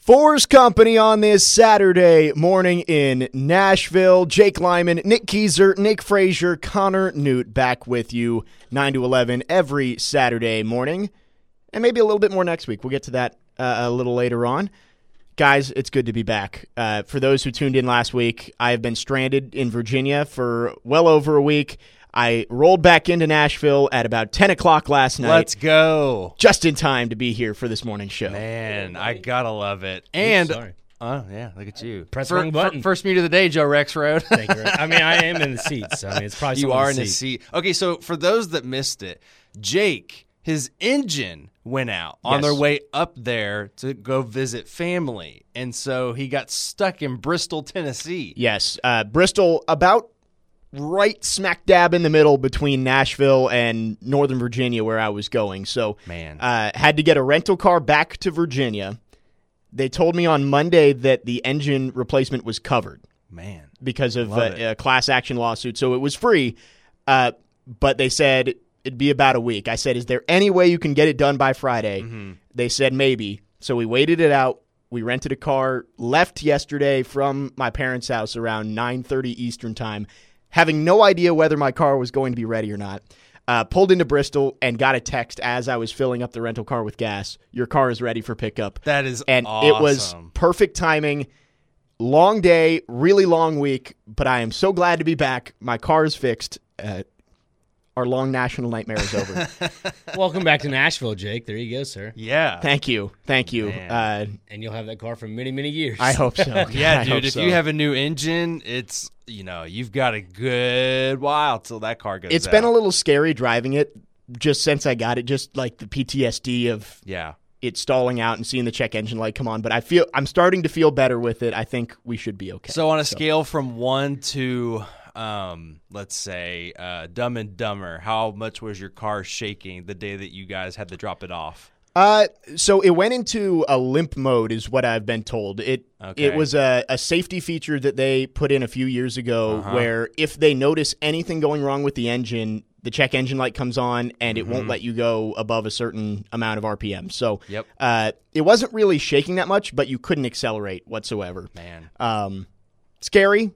Force Company on this Saturday morning in Nashville. Jake Lyman, Nick Kieser, Nick Frazier, Connor Newt back with you 9 to 11 every Saturday morning. And maybe a little bit more next week. We'll get to that a little later on. Guys, it's good to be back. For those who tuned in last week, I have been stranded in Virginia for well over a week. I rolled back into Nashville at about 10 o'clock last night. Let's go. Just in time to be here for this morning's show. Man, I gotta love it. And, sorry. oh, yeah, look at you. Press the wrong button. First mute of the day, Joe Rexroad. Thank you. I mean, I am in the seat, so I mean, it's probably You someone are in the seat. Okay, so for those that missed it, Jake, his engine went out on their way up there to go visit family. And so he got stuck in Bristol, Tennessee. Yes, Bristol, about right smack dab in the middle between Nashville and Northern Virginia where I was going. So Man. Had to get a rental car back to Virginia. They told me on Monday that the engine replacement was covered. Man. Because of a class action lawsuit. So it was free, but they said it'd be about a week. I said, is there any way you can get it done by Friday? Mm-hmm. They said maybe. So we waited it out. We rented a car, left yesterday from my parents' house around 9:30 Eastern time, having no idea whether my car was going to be ready or not. Pulled into Bristol and got a text as I was filling up the rental car with gas. Your car is ready for pickup. That is and awesome. It was perfect timing. Long day, really long week, but I am so glad to be back. My car is fixed. Our long national nightmare is over. Welcome back to Nashville, Jake. There you go, sir. Yeah. Thank you. And you'll have that car for many, many years. I hope so. Yeah, dude, if you have a new engine, it's, you've got a good while till that car goes It's out. been a little scary driving it just since I got it, just like the PTSD of it stalling out and seeing the check engine light come on. But I'm starting to feel better with it. I think we should be okay. So on a scale from 1 to... let's say, Dumb and Dumber, how much was your car shaking the day that you guys had to drop it off? So it went into a limp mode is what I've been told. It was a safety feature that they put in a few years ago where if they notice anything going wrong with the engine, the check engine light comes on and it won't let you go above a certain amount of RPM. So it wasn't really shaking that much, but you couldn't accelerate whatsoever. Man. Scary.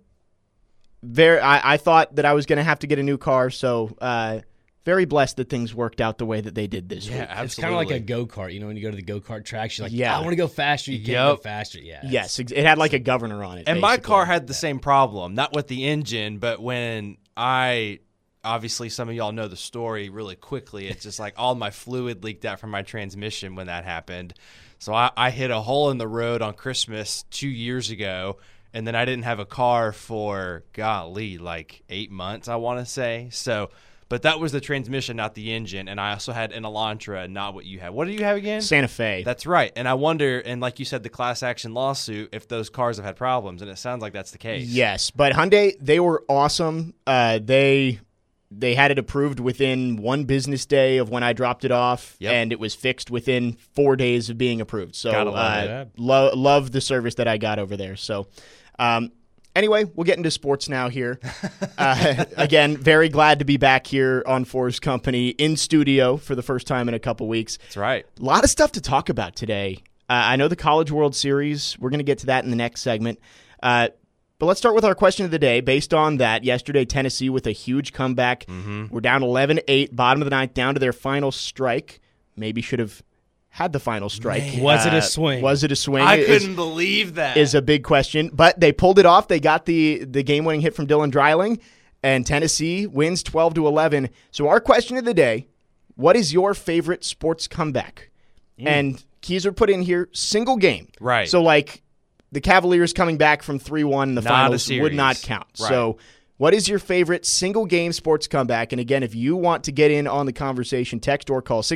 I thought that I was going to have to get a new car, so very blessed that things worked out the way that they did this week. Absolutely. It's kind of like a go-kart. When you go to the go-kart tracks, you're like, Yeah. I want to go faster. You can't go faster. Yeah. Yes, it had like a governor on it. And my car had the same problem, not with the engine, but when obviously some of y'all know the story really quickly, it's just like all my fluid leaked out from my transmission when that happened. So I hit a hole in the road on Christmas 2 years ago. And then I didn't have a car for, like 8 months, I want to say. So, but that was the transmission, not the engine. And I also had an Elantra, not what you have. What do you have again? Santa Fe. That's right. And I wonder, and like you said, the class action lawsuit, if those cars have had problems. And it sounds like that's the case. Yes, but Hyundai, they were awesome. They had it approved within 1 business day of when I dropped it off, and it was fixed within 4 days of being approved. So love the service that I got over there. So anyway, we'll get into sports now here. Again, very glad to be back here on Force Company in studio for the first time in a couple weeks. That's right. A lot of stuff to talk about today. I know the College World Series. We're going to get to that in the next segment. But let's start with our question of the day. Based on that, yesterday, Tennessee with a huge comeback. We're down 11-8, bottom of the ninth, down to their final strike. Maybe should have had the final strike. Man. Was it a swing? Was it a swing? I couldn't believe that. Is a big question. But they pulled it off. They got the game-winning hit from Dylan Dreiling, and Tennessee wins 12-11. So our question of the day, what is your favorite sports comeback? And Kieser put in here, single game. Right. So, like, the Cavaliers coming back from 3-1 in the finals would not count. Right. So what is your favorite single-game sports comeback? And again, if you want to get in on the conversation, text or call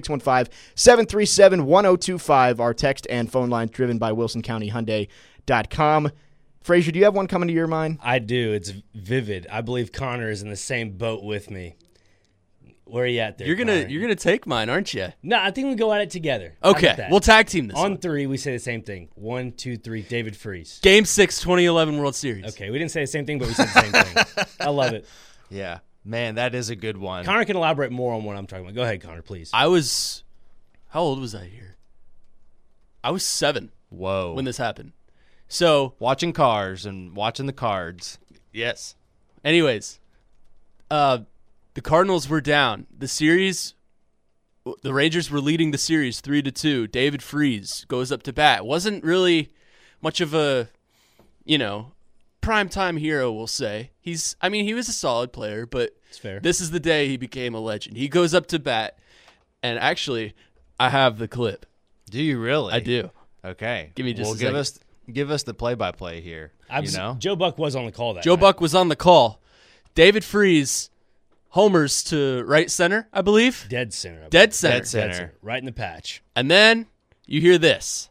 615-737-1025. Our text and phone lines driven by WilsonCountyHyundai.com. Frazier, do you have one coming to your mind? I do. It's vivid. I believe Connor is in the same boat with me. Where are you at there? You're gonna take mine, aren't you? No, I think we go at it together. How about Okay, that? we'll tag team this. On one. 3, we say the same thing. 1, 2, 3. David Freese. Game 6, 2011 World Series. Okay, we didn't say the same thing, but we said the same thing. I love it. Yeah. Man, that is a good one. Connor can elaborate more on what I'm talking about. Go ahead, Connor, please. How old was I here? I was 7. Whoa. when this happened. So Watching cars and watching the cards. yes. Anyways, the Cardinals were down. The Rangers were leading the series 3-2. David Freese goes up to bat. Wasn't really much of a, primetime hero, we'll say. He was a solid player, but It's fair. this is the day he became a legend. He goes up to bat, and actually, I have the clip. Do you really? I do. Okay. Give me just well, a second. give us the play-by-play here. Joe Buck was on the call that Joe night. Buck was on the call. David Freese homers to right center, I believe. Dead center. Dead center. Dead center. Right in the patch. And then you hear this.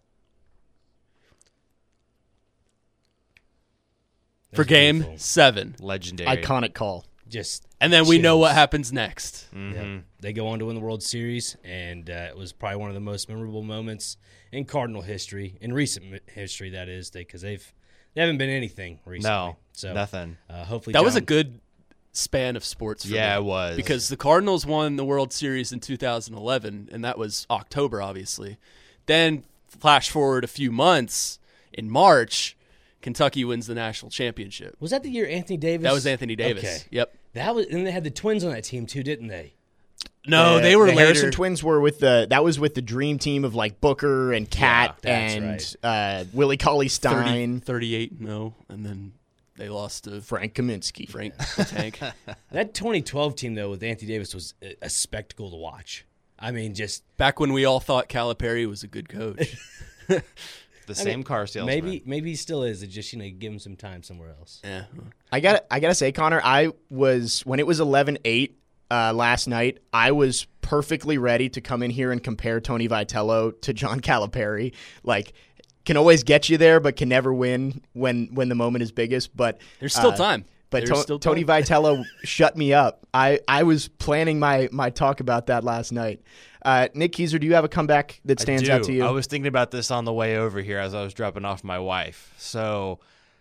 For That's game beautiful. 7. Legendary. Iconic call. Just And then we know what chills. happens next. Yeah. They go on to win the World Series, and it was probably one of the most memorable moments in Cardinal history, in recent history, that is, because they haven't been anything recently. No, so nothing. Hopefully, That was a John- good span of sports for Yeah, me. it was. Because the Cardinals won the World Series in 2011, and that was October, obviously. Then, flash forward a few months, in March, Kentucky wins the national championship. Was that the year Anthony Davis? That was Anthony Davis. Okay. Yep. That was, and they had the Twins on that team too, didn't they? No, The- they were the later. Harrison twins were with that was with the dream team of like Booker and Cat Yeah, that's and Willie Cauley Stein, 38, no. And then they lost to Frank Kaminsky. Frank the Tank. That 2012 team though with Anthony Davis was a spectacle to watch. I mean, just Back when we all thought Calipari was a good coach. The same car salesman. maybe he still is. It's just give him some time somewhere else. Yeah. I gotta say, Connor, I was when it was 11-8 last night. I was perfectly ready to come in here and compare Tony Vitello to John Calipari. Like, can always get you there, but can never win when the moment is biggest. But There's still time. But There's still Tony time. Vitello shut me up. I was planning my talk about that last night. Nick Keyser, do you have a comeback that stands out to you? I was thinking about this on the way over here as I was dropping off my wife. So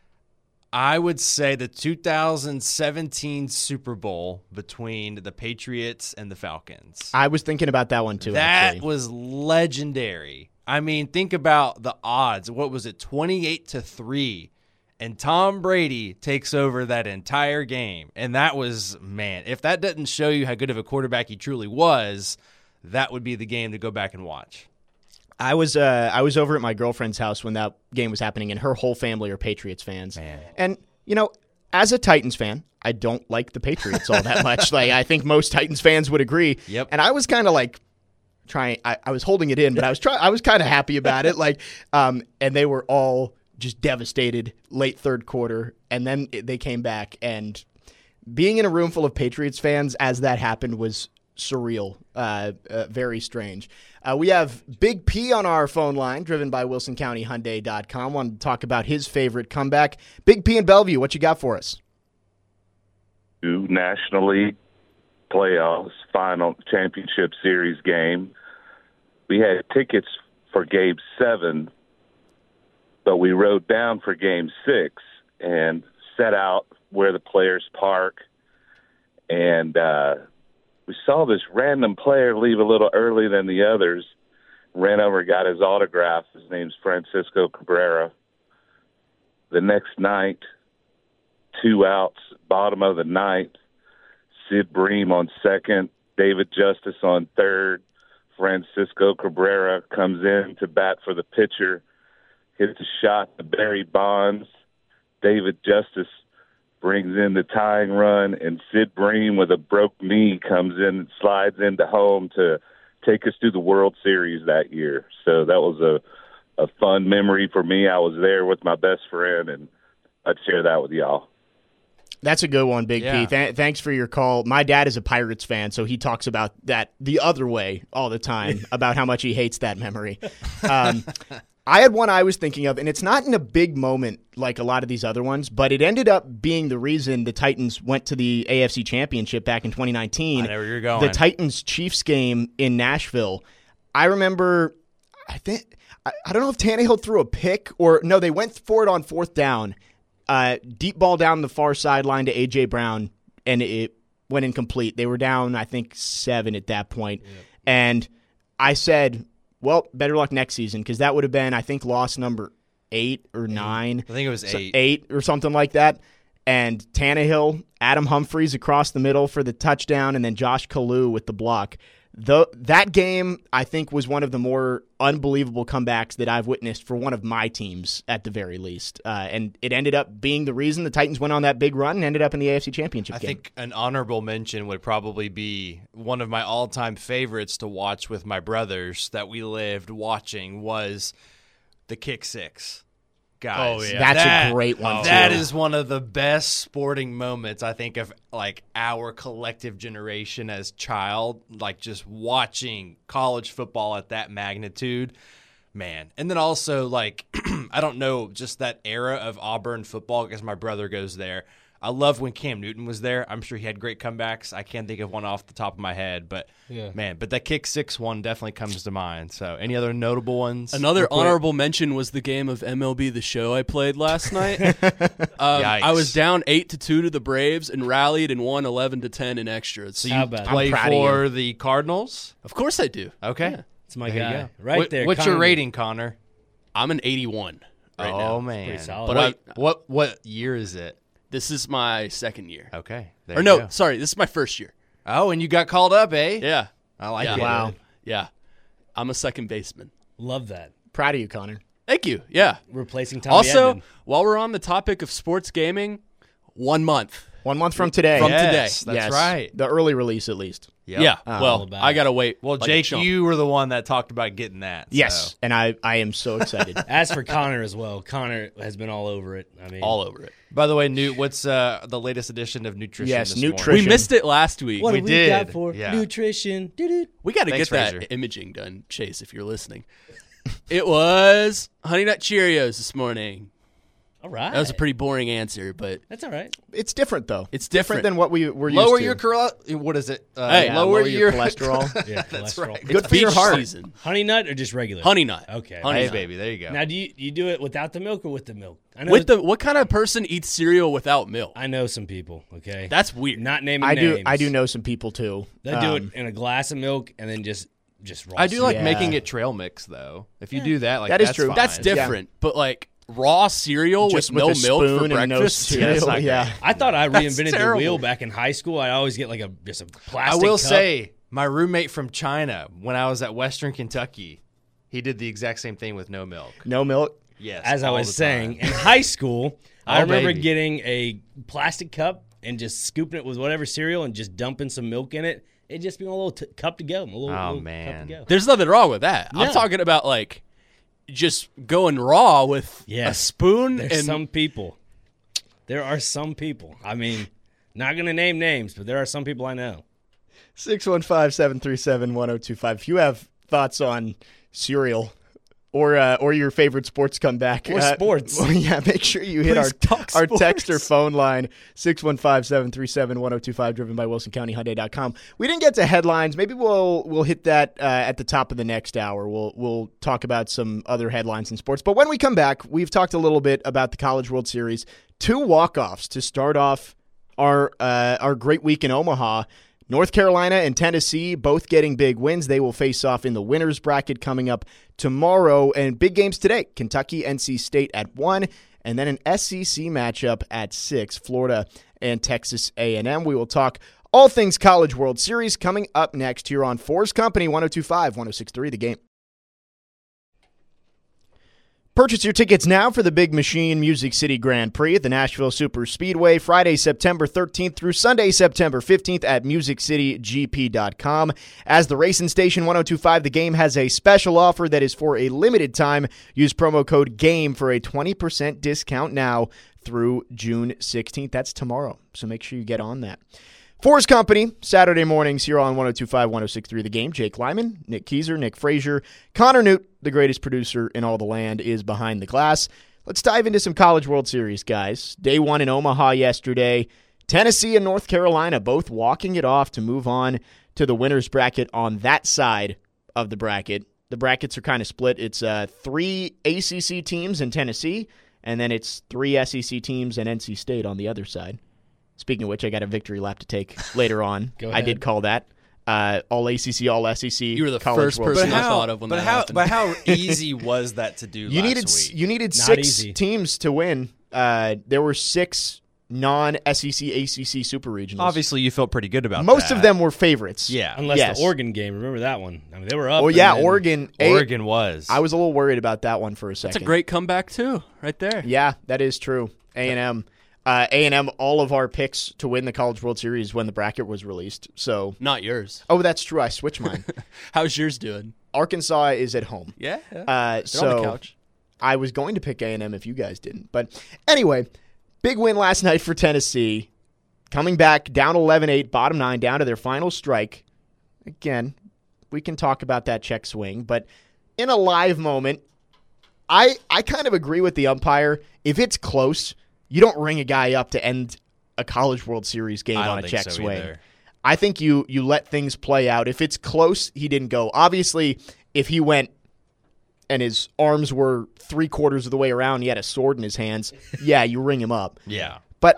I would say the 2017 Super Bowl between the Patriots and the Falcons. I was thinking about that one too. That actually. was legendary. I mean, think about the odds. What was it? 28-3. And Tom Brady takes over that entire game. And that was, man, if that doesn't show you how good of a quarterback he truly was, that would be the game to go back and watch. I was over at my girlfriend's house when that game was happening, and her whole family are Patriots fans. Man. And as a Titans fan, I don't like the Patriots all that much. Like, I think most Titans fans would agree. Yep. And I was kind of like trying. I was holding it in, but I was kind of happy about it. Like, and they were all just devastated late third quarter, and then they came back. And being in a room full of Patriots fans as that happened was surreal, very strange. We have Big P on our phone line, driven by WilsonCountyHyundai.com. Want to talk about his favorite comeback. Big P in Bellevue, what you got for us? National League playoffs, final championship series game. We had tickets for Game 7, but we rode down for Game 6 and set out where the players park. And we saw this random player leave a little early than the others. Ran over, got his autograph. His name's Francisco Cabrera. The next night, 2 outs, bottom of the ninth. Sid Bream on second, David Justice on third. Francisco Cabrera comes in to bat for the pitcher, hits a shot to Barry Bonds. David Justice brings in the tying run, and Sid Bream with a broke knee comes in and slides into home to take us to the World Series that year. So that was a fun memory for me. I was there with my best friend, and I'd share that with y'all. That's a good one, Big Yeah. P. Thanks for your call. My dad is a Pirates fan, so he talks about that the other way all the time, about how much he hates that memory. I had one I was thinking of, and it's not in a big moment like a lot of these other ones, but it ended up being the reason the Titans went to the AFC Championship back in 2019. I know where you're going. The Titans-Chiefs game in Nashville. I remember, I don't know if Tannehill threw a pick or, no, they went for it on fourth down. Deep ball down the far sideline to A.J. Brown, and it went incomplete. They were down, I think, 7 at that point. Yep. And I said, well, better luck next season, because that would have been, I think, loss number 8 or 9. I think it was So 8. 8 or something like that. And Tannehill, Adam Humphries across the middle for the touchdown, and then Josh Kalu with the block. That game, I think, was one of the more unbelievable comebacks that I've witnessed for one of my teams, at the very least. And it ended up being the reason the Titans went on that big run and ended up in the AFC Championship game. I think an honorable mention would probably be one of my all-time favorites to watch with my brothers that we lived watching was the kick six. Guys, Oh, yeah. That's a great one, That too. is one of the best sporting moments, I think, of like our collective generation as child, like just watching college football at that magnitude, man. And then also, like, I don't know, just that era of Auburn football, because my brother goes there. I love when Cam Newton was there. I'm sure he had great comebacks. I can't think of one off the top of my head, but man, but that kick six one definitely comes to mind. So, any other notable ones? Another real quick? honorable mention was the game of MLB The Show I played last night. Yikes. I was down 8-2 to the Braves and rallied and won 11-10 in extras. So How you about it? play I'm proud of for the Cardinals? Of course I do. Okay. It's my There you guy. go. Right there. What's your Connor. rating, Connor? I'm an 81 right now. Oh man, pretty solid. But what year is it? This is my second year. Okay. There Or you no, go. sorry, this is my first year. Oh, and you got called up, eh? Yeah. I like Yeah. it. Wow. Yeah. I'm a second baseman. Love that. Proud of you, Connor. Thank you. Yeah. Replacing Tommy Also, Edman. while we're on the topic of sports gaming, 1 month. 1 month from today. From Yes, today. that's Yes. right. The early release, at least. Yep. Yeah. all Well, about I it. got to wait. Well, like a Jake, chump. you were the one that talked about getting that. Yes, so. and I am so excited. As for Connor as well, Connor has been all over it. I mean, all over it. By the way, Newt, what's the latest edition of Nutrition? Yes, this morning? Nutrition. We missed it last week. what we do we did, got for yeah. nutrition? Doo-doo. We got to Thanks, get that Fraser. imaging done, Chase, if you're listening. It was Honey Nut Cheerios this morning. All right. That was a pretty boring answer, but That's all right. It's different, though. It's different different. than what we were used Lower to. your what is it? Hey, Yeah, lower your cholesterol. Yeah, That's cholesterol. right. Good it's for your beach heart. season. Honey nut or just regular? Honey Nut. Okay. Honey Hey, Nut. baby, there you go. Now, do you do it without the milk or with the milk? I know With the what kind of person eats cereal without milk? I know some people. Okay, That's weird. not naming I names. do know some people too. They do it in a glass of milk and then just raw. I do like Yeah. making it trail mix though. If you do that, like That is that's true. fine. That's different. But like raw cereal Just with with no a milk for spoon and no breakfast. cereal. that's not Yeah. great. I thought I That's reinvented the terrible. wheel back in high school. I always get like just a I plastic. will cup. say, my roommate from China, when I was at Western Kentucky, he did the exact same thing with no milk. No milk. Yes, as I all was the saying, time. in high school, I Oh, remember baby. getting a plastic cup and just scooping it with whatever cereal and just dumping some milk in it. It'd just be a little cup to go. A little, Oh, little man. cup to go. There's nothing wrong with that. No. I'm talking about like just going raw with Yeah. a spoon There's and some people. There are some people. I mean, not going to name names, but there are some people I know. 615-737-1025. If you have thoughts on cereal or your favorite sports comeback. Or sports. Well, yeah, make sure you hit Please talk our text or sports. phone line, 615-737-1025, driven by WilsonCountyHyundai.com. We didn't get to headlines. Maybe we'll hit that at the top of the next hour. We'll talk about some other headlines in sports. But when we come back, we've talked a little bit about the College World Series. 2 walk-offs to start off our great week in Omaha. North Carolina and Tennessee both getting big wins. They will face off in the winners bracket coming up tomorrow. And big games today. Kentucky, NC State at 1. And then an SEC matchup at 6. Florida and Texas A&M. We will talk all things College World Series coming up next here on Force Company 102.5, 106.3 The Game. Purchase your tickets now for the Big Machine Music City Grand Prix at the Nashville Super Speedway, Friday, September 13th through Sunday, September 15th at MusicCityGP.com. As the racing station 102.5 The Game has a special offer that is for a limited time. Use promo code GAME for a 20% discount now through June 16th. That's tomorrow, so make sure you get on that. Force Company, Saturday mornings here on 102.5, 106.3 The Game. Jake Lyman, Nick Keiser, Nick Frazier, Connor Newt, the greatest producer in all the land, is behind the glass. Let's dive into some College World Series, guys. Day 1 in Omaha yesterday. Tennessee and North Carolina both walking it off to move on to the winners bracket on that side of the bracket. The brackets are kind of split. It's 3 ACC teams in Tennessee, and then it's 3 SEC teams and NC State on the other side. Speaking of which, I got a victory lap to take later on. Go I ahead. did call that. all ACC, all SEC. You were the College first World person Series. I thought of when that happened. But how easy was that to do You needed Not 6 easy. teams to win. There were 6 non-SEC, ACC super regionals. Obviously, you felt pretty good about Most that. of them were favorites. Yeah. Unless Yes. the Oregon game, remember that one? I mean, they were up. Oh and yeah, then- Oregon. Oregon was. I was a little worried about that one for a second. That's a great comeback too, right there. Yeah, that is true. A&M. A&M, all of our picks to win the College World Series when the bracket was released. So, Not yours. oh, that's true. I switched mine. How's yours doing? Arkansas is at home. Yeah. They're So on the couch. I was going to pick A&M if you guys didn't. But anyway, big win last night for Tennessee. Coming back down 11-8, bottom 9, down to their final strike. Again, we can talk about that check swing. But in a live moment, I kind of agree with the umpire. If it's close, you don't ring a guy up to end a College World Series game I don't on a think check so swing. either. I think you let things play out. If it's close, he didn't go. Obviously, if he went and his arms were 3/4 of the way around, he had a sword in his hands, yeah, you ring him up. Yeah. But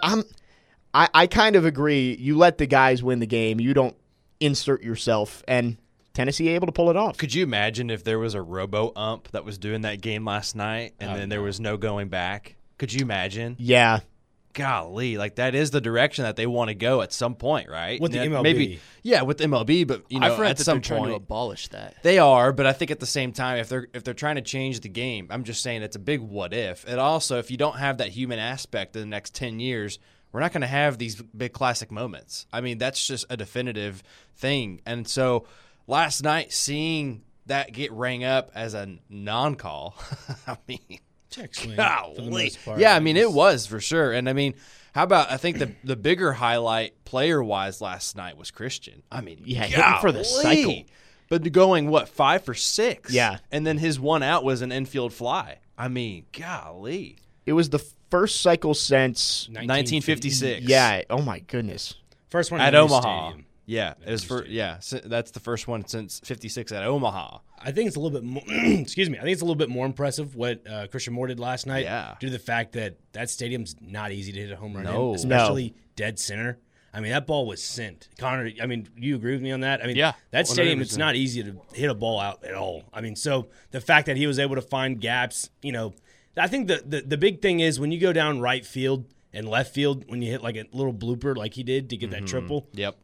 I kind of agree. You let the guys win the game. You don't insert yourself. And Tennessee able to pull it off. Could you imagine if there was a robo-ump that was doing that game last night and then there was no going back? Could you imagine? Yeah. Golly, like that is the direction that they want to go at some point, right? With the And MLB. Maybe, yeah, with MLB, but I've read at that some they're trying to point abolish that. they are. But I think at the same time, if they're trying to change the game, I'm just saying it's a big what if. And also, if you don't have that human aspect in the next 10 years, we're not going to have these big classic moments. I mean, that's just a definitive thing. And so last night, seeing that get rang up as a non-call, I mean, check swing for the golly. most part. Yeah, I mean, it was for sure. And I mean, how about, I think the bigger highlight player-wise last night was Christian. I mean, Yeah, hitting for the golly. cycle. But going, 5 for 6? Yeah. And then his one out was an infield fly. I mean, golly. It was the first cycle since, 1956. yeah, oh my goodness. First one At in the new Omaha. stadium. Yeah, it was that's the first one since 56 at Omaha. I think it's a little bit more. Excuse me. I think it's a little bit more impressive what Christian Moore did last night. Yeah. Due to the fact that stadium's not easy to hit a home run No. in, especially dead center. I mean, that ball was sent. Connor, I mean, you agree with me on that? I mean, Yeah, that stadium, it's 100%. not easy to hit a ball out at all. I mean, so the fact that he was able to find gaps, I think the big thing is when you go down right field and left field, when you hit like a little blooper like he did to get that triple, Yep.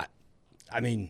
I mean,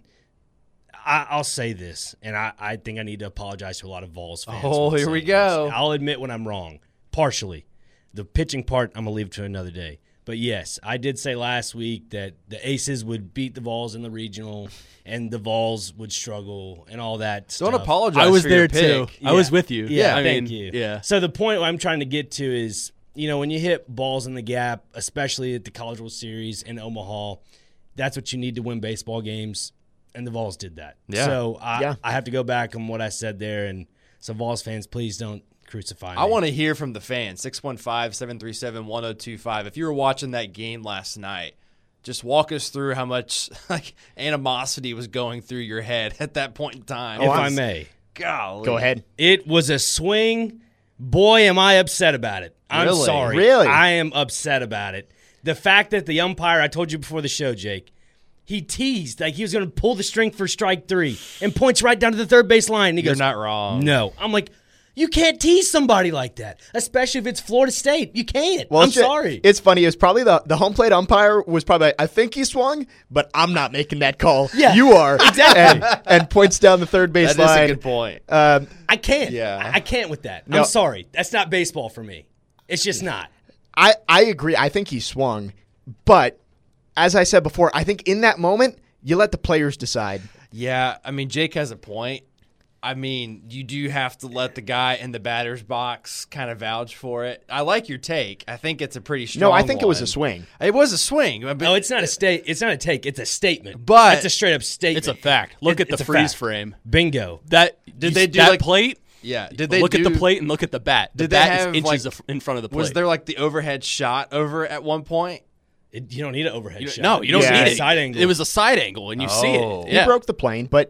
I'll say this, and I think I need to apologize to a lot of Vols fans. Oh, when here we saying go. this. I'll admit when I'm wrong, partially. The pitching part, I'm going to leave to another day. But yes, I did say last week that the Aces would beat the Vols in the regional, and the Vols would struggle and all that stuff. Don't apologize. I was for your there too. pick. I was with you. Yeah, I thank mean, you. Yeah. So the point I'm trying to get to is, when you hit balls in the gap, especially at the College World Series in Omaha, that's what you need to win baseball games, and the Vols did that. Yeah. So Yeah. I have to go back on what I said there, and so Vols fans, please don't crucify me. I want to hear from the fans. 615-737-1025. If you were watching that game last night, just walk us through how much animosity was going through your head at that point in time. if I may. Golly. Go ahead. It was a swing. Boy, am I upset about it. I'm Really? sorry. Really? I am upset about it. The fact that the umpire, I told you before the show, Jake, he teased like he was going to pull the string for strike 3 and points right down to the third base line. And he You're goes, not wrong. No. I'm like, you can't tease somebody like that, especially if it's Florida State. You can't. I'm it's ju- sorry. It's funny. It's probably the home plate umpire was probably, I think he swung, but I'm not making that call. Yeah, You are. exactly. And points down the third base That is line. a good point. I can't. Yeah. I can't with that. No. I'm sorry. That's not baseball for me. It's just not. I agree. I think he swung. But as I said before, I think in that moment, you let the players decide. Yeah, I mean, Jake has a point. I mean, you do have to let the guy in the batter's box kind of vouch for it. I like your take. I think it's a pretty strong No, I think it was a one. swing. It was a swing. But No, it's not a it's not a take. It's a statement. But- it's a straight up statement. It's a fact. Look at the It's a freeze fact. frame. Bingo. That Did they do that like- plate? yeah. Did they Look at do- the plate and look at the bat. The Did they bat have, is inches like- in front of the plate. Was there like the overhead shot over at one point? You don't need an overhead shot. No, you don't Yeah. need need it. a side angle. It was a side angle, and you see Oh. it. He Yeah. broke the plane, but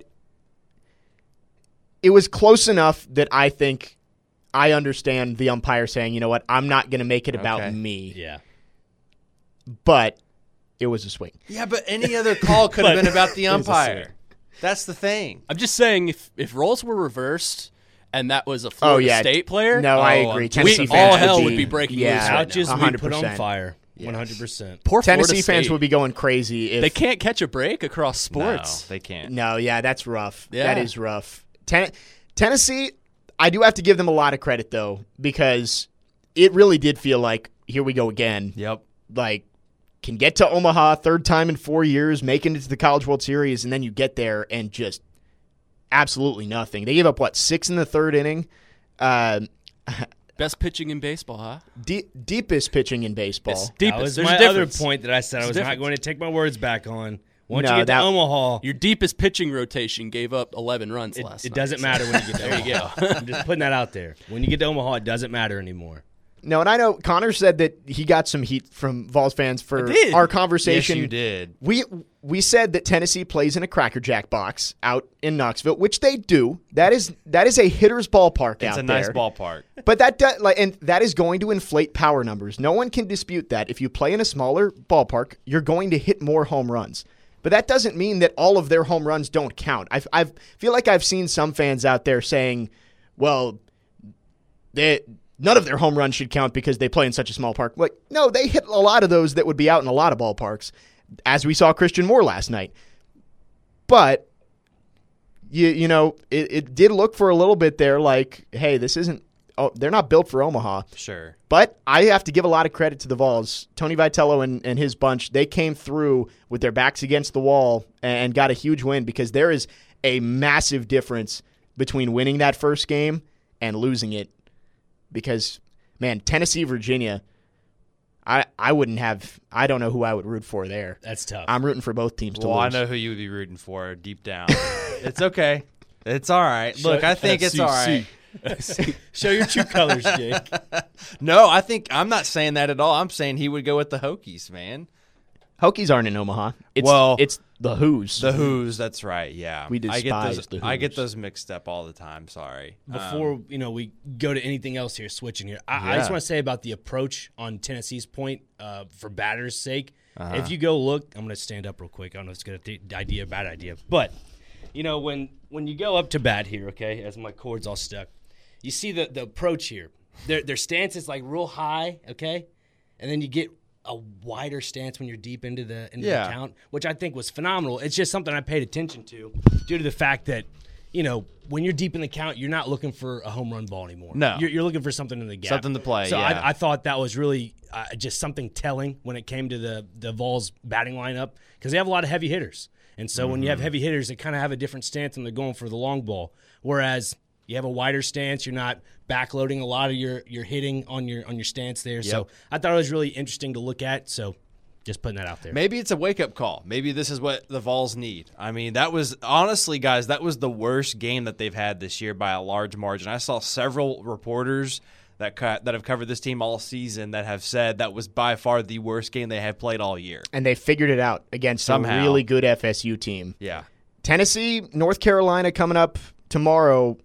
it was close enough that I think I understand the umpire saying, you know what, I'm not going to make it about Okay. me. Yeah. But it was a swing. Yeah, but any other call could have been about the was a umpire. That's the thing. I'm just saying, if roles were reversed and that was a Florida State player, No, I agree. we, all hell would be breaking loose right now. Couches would be put on 100%. fire. 100%. Poor Tennessee Florida fans State. would be going crazy if They can't catch a break across sports. No, they can't. No, yeah, that's rough. Yeah. That is rough. Tennessee, I do have to give them a lot of credit though, because it really did feel like here we go again. Yep. Like, can get to Omaha, third time in 4 years, making it to the College World Series, and then you get there and just absolutely nothing. They gave up 6 in the third inning. Best pitching in baseball, huh? Deepest pitching in baseball. It's That deepest. was There's my a other difference. point that I said I was There's a not difference. going to take my words back on. Once No, you get that- to Omaha, Your deepest pitching rotation gave up 11 runs last it night. doesn't matter when you get to There you Omaha. go. I'm just putting that out there. When you get to Omaha, it doesn't matter anymore. No, and I know Connor said that he got some heat from Vols fans for I did. our Yes, conversation. you did. We said that Tennessee plays in a Cracker Jack box out in Knoxville, which they do. That is a hitter's ballpark It's out a nice there. ballpark. But and that is going to inflate power numbers. No one can dispute that. If you play in a smaller ballpark, you're going to hit more home runs. But that doesn't mean that all of their home runs don't count. I feel like I've seen some fans out there saying, well, none of their home runs should count because they play in such a small park. Like, no, they hit a lot of those that would be out in a lot of ballparks, as we saw Christian Moore last night. But, you know, it did look for a little bit there like, hey, this isn't – oh, they're not built for Omaha. Sure. But I have to give a lot of credit to the Vols. Tony Vitello and his bunch, they came through with their backs against the wall and got a huge win, because there is a massive difference between winning that first game and losing it. Because, man, Tennessee, Virginia, I wouldn't have – I don't know who I would root for there. That's tough. I'm rooting for both teams to Well, I lose. know who you would be rooting for deep down. It's okay. It's all right. Look, I think it's all right. Show your true colors, Jake. No, I'm not saying that at all. I'm saying he would go with the Hokies, man. Hokies aren't in Omaha. It's the Who's. The Who's, that's right. Yeah, We despise the I get Who's. those mixed up all the time. Sorry. Before we go to anything else here, switching here, I just want to say about the approach on Tennessee's point for batters' sake. If you go look, I'm going to stand up real quick. I don't know if it's a good idea, bad idea, but when you go up to bat here, okay, as my cord's all stuck, you see the approach here. Their stance is like real high, okay, and then you get a wider stance when you're deep into the count, which I think was phenomenal. It's just something I paid attention to due to the fact that, when you're deep in the count, you're not looking for a home run ball anymore. No. You're looking for something in the gap. Something to play, So yeah. I thought that was really just something telling when it came to the Vols batting lineup, because they have a lot of heavy hitters. And so when you have heavy hitters, they kind of have a different stance and they're going for the long ball. Whereas you have a wider stance, you're not backloading a lot of your hitting on your stance there. So I thought it was really interesting to look at. So just putting that out there. Maybe it's a wake-up call. Maybe this is what the Vols need. I mean, that was – honestly, guys, that was the worst game that they've had this year by a large margin. I saw several reporters that have covered this team all season that have said that was by far the worst game they have played all year. And they figured it out against Somehow. a really good FSU team. Yeah. Tennessee, North Carolina coming up tomorrow.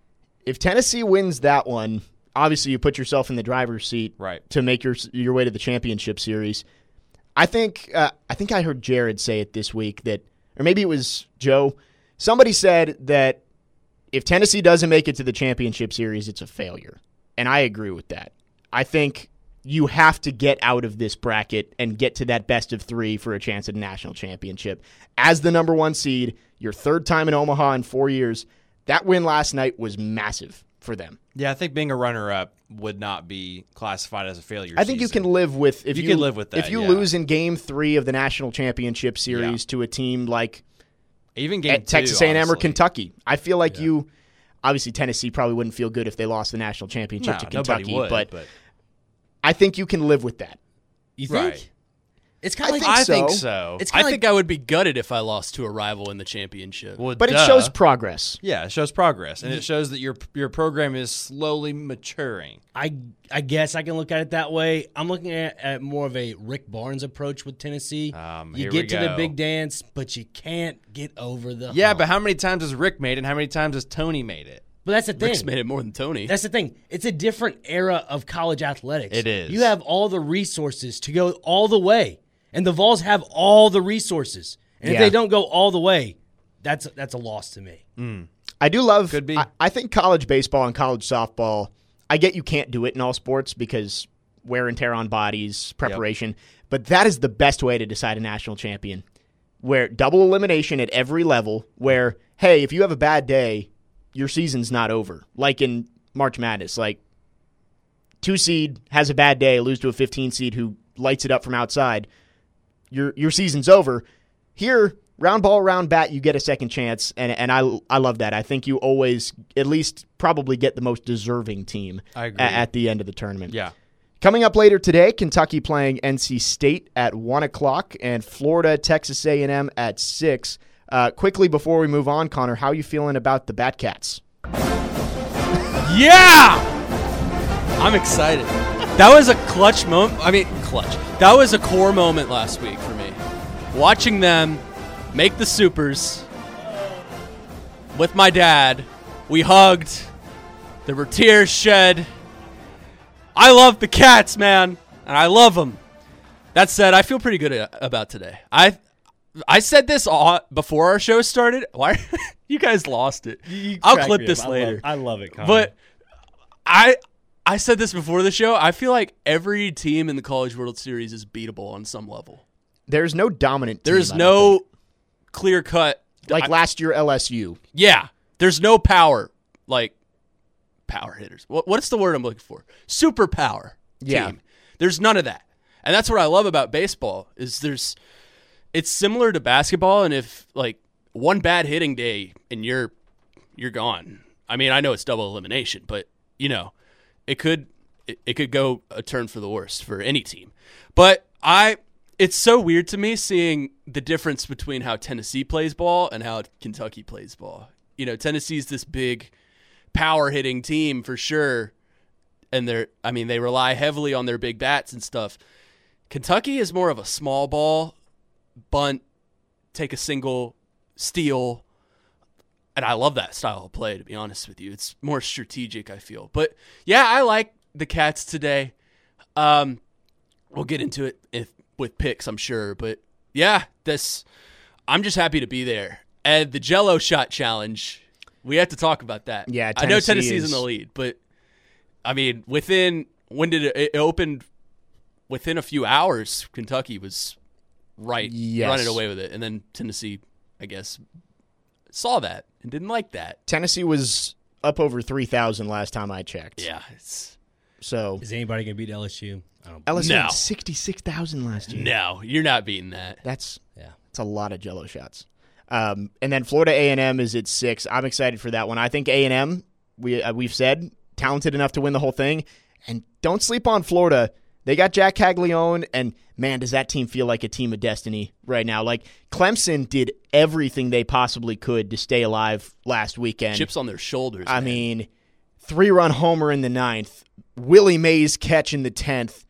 If Tennessee wins that one, obviously you put yourself in the driver's seat Right. to make your way to the championship series. I think I heard Jared say it this week that, or maybe it was Joe. Somebody said that if Tennessee doesn't make it to the championship series, it's a failure. And I agree with that. I think you have to get out of this bracket and get to that best of 3 for a chance at a national championship. As the number 1 seed, your third time in Omaha in 4 years, that win last night was massive for them. Yeah, I think being a runner-up would not be classified as a failure. I think you can live with if You can live with that, If you yeah. lose in Game 3 of the national championship series to a team like even game at Texas 2, A&M or honestly. Kentucky, I feel like you. Obviously, Tennessee probably wouldn't feel good if they lost the national championship to nobody Kentucky, would, but I think you can live with that. You think? Right. It's kind of like I so. think so. It's I kinda think I would be gutted if I lost to a rival in the championship. Well, But it duh. shows progress. Yeah, it shows progress, and it shows that your program is slowly maturing. I guess I can look at it that way. I'm looking at more of a Rick Barnes approach with Tennessee. You Here we get to the go. big dance, but you can't get over the Yeah, hump. but how many times has Rick made it, and how many times has Tony made it? But that's the thing. Rick's made it more than Tony. That's the thing. It's a different era of college athletics. It is. You have all the resources to go all the way, and the Vols have all the resources. And if Yeah. they don't go all the way, That's a loss to me. I do love. Could be. I think college baseball and college softball. I get you can't do it in all sports because wear and tear on bodies, preparation. But that is the best way to decide a national champion. Where double elimination at every level. Where hey, if you have a bad day, your season's not over. Like in March Madness, like 2 seed has a bad day, lose to a 15 seed who lights it up from outside. Your season's over. Here, round ball, round bat, you get a second chance, and I love that. I think you always at least probably get the most deserving team I agree. at the end of the tournament. Yeah. Coming up later today, Kentucky playing NC State at 1 o'clock, and Florida, Texas A&M at 6. Quickly before we move on, Connor, how are you feeling about the Batcats? Yeah! I'm excited. That was a clutch moment. That was a core moment last week for me. Watching them make the supers with my dad. We hugged. There were tears shed. I love the Cats, man. And I love them. That said, I feel pretty good about today. I said this before our show started. Why? You guys lost it. I'll clip this later. I love it, Connor. But I said this before the show. I feel like every team in the College World Series is beatable on some level. There's no dominant team. There's I don't no think. clear cut. Like last year, LSU. Yeah. There's no power. Like power hitters. What's the word I'm looking for? Superpower Yeah. team. There's none of that. And that's what I love about baseball is it's similar to basketball, and if like one bad hitting day and you're gone. I mean, I know it's double elimination, but you know, it could go a turn for the worse for any team. But it's so weird to me seeing the difference between how Tennessee plays ball and how Kentucky plays ball. You know, Tennessee's this big power hitting team for sure, and they rely heavily on their big bats and stuff. Kentucky is more of a small ball, bunt, take a single, steal, and I love that style of play, to be honest with you. It's more strategic, I feel. But, yeah, I like the Cats today. We'll get into it with picks, I'm sure. But, yeah, I'm just happy to be there. And the Jell-O shot challenge, we have to talk about that. Yeah, I know Tennessee Tennessee's in the lead, but, I mean, when did it opened? Within a few hours, Kentucky was running away with it. And then Tennessee, I guess, saw that and didn't like that. Tennessee was up over 3,000 last time I checked. Yeah. So is anybody going to beat LSU? LSU No. had 66,000 last year. No, you're not beating that. That's a lot of Jell-O shots. And then Florida A&M is at 6. I'm excited for that one. I think A&M, we've said, talented enough to win the whole thing. And don't sleep on Florida. They got Jack Caglione, and, man, does that team feel like a team of destiny right now. Like, Clemson did everything they possibly could to stay alive last weekend. Chips on their shoulders. I man. mean, 3-run homer in the 9th, Willie Mays catch in the 10th,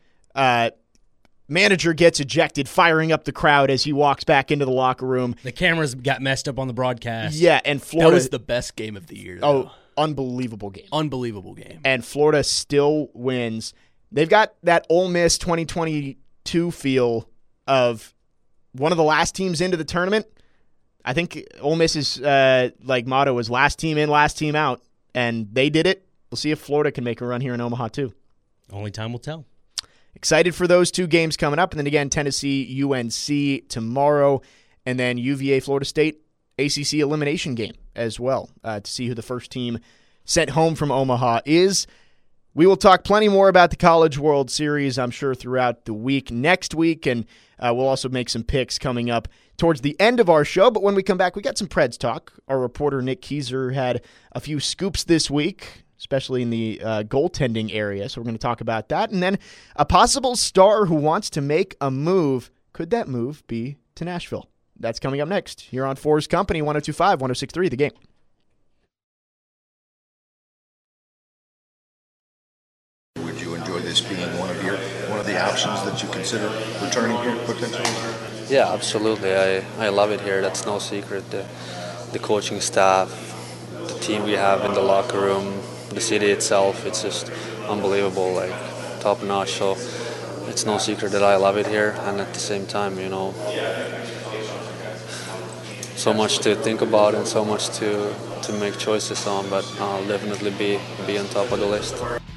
manager gets ejected, firing up the crowd as he walks back into the locker room. The cameras got messed up on the broadcast. Yeah, and Florida. That was the best game of the year, though. Unbelievable game. Unbelievable game. And Florida still wins. They've got that Ole Miss 2022 feel of one of the last teams into the tournament. I think Ole Miss's motto is last team in, last team out, and they did it. We'll see if Florida can make a run here in Omaha too. Only time will tell. Excited for those two games coming up, and then again Tennessee UNC tomorrow, and then UVA Florida State ACC elimination game as well to see who the first team sent home from Omaha is. We will talk plenty more about the College World Series, I'm sure, throughout the week next week, and we'll also make some picks coming up towards the end of our show. But when we come back, we got some Preds talk. Our reporter, Nick Kieser, had a few scoops this week, especially in the goaltending area, so we're going to talk about that. And then a possible star who wants to make a move. Could that move be to Nashville? That's coming up next here on Forrest Company, 102.5, 106.3, The Game. This being one of the options that you consider returning here potentially? Yeah, absolutely. I love it here. That's no secret. The coaching staff, the team we have in the locker room, the city itself, it's just unbelievable, like top notch. So it's no secret that I love it here, and at the same time, so much to think about and so much to make choices on, but I'll definitely be on top of the list.